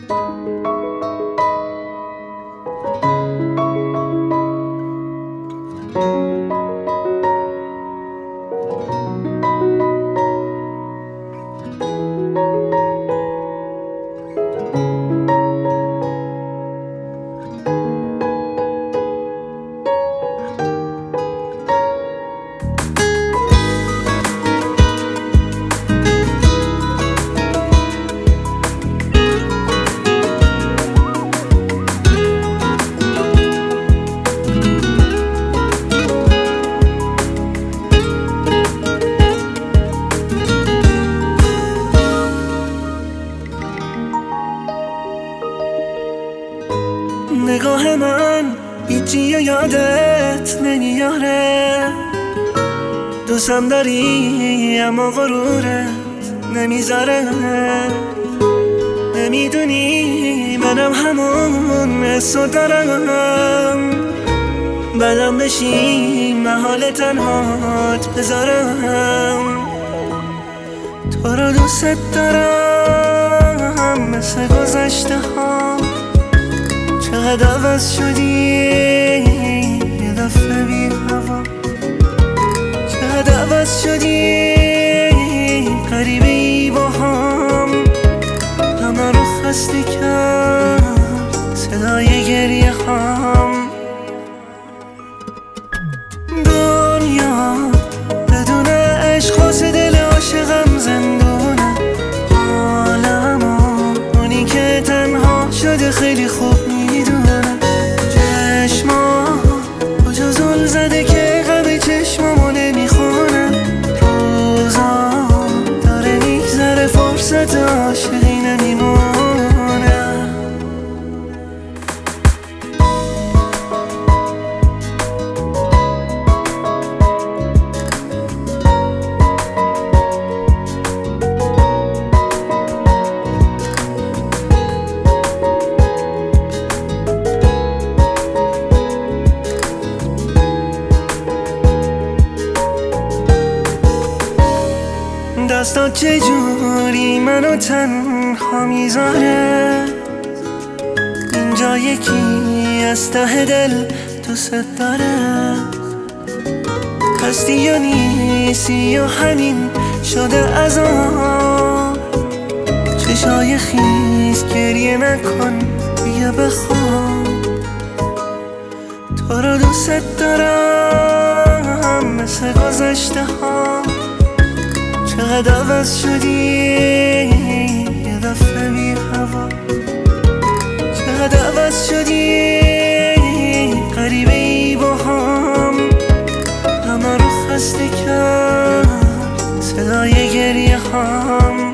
نگاه من هیچی یادت نمیاره، دوستم داری اما غرورت نمیذاره. نمیدونی منم همون حسو دارم، بدم بشی محال تنهات بذارم. تو رو دوست دارم مثل گذشته ها، چقدر عوض شدی یه دفعه بی هوا، چقدر عوض شدی غریبه ای با هم، همه رو خسته کرد صدای گریه هم. دنیا بدون عشق واسه دل عاشقم زندونه، عالمو اونی که تنها شده خیلی خوب میدونه. چشما کجا زل زده که غم چشمامو نمیخونه، روزا داره میگذره فرصت عاشقی نمیمونه. دستات چجوری منو تنها میذاره، اینجا یکی از ته دل دوست داره. هستی یا نیستی یا همین شده عذاب، چشای خیس گریه نکن بیا بخواب. تو رو دوست دارم مثل گذشته ها، چقدر عوض شدی یه دفعه بی هوا، چقدر عوض شدی غریبه ای با هم، همه رو خسته کرد صدای گریه هم.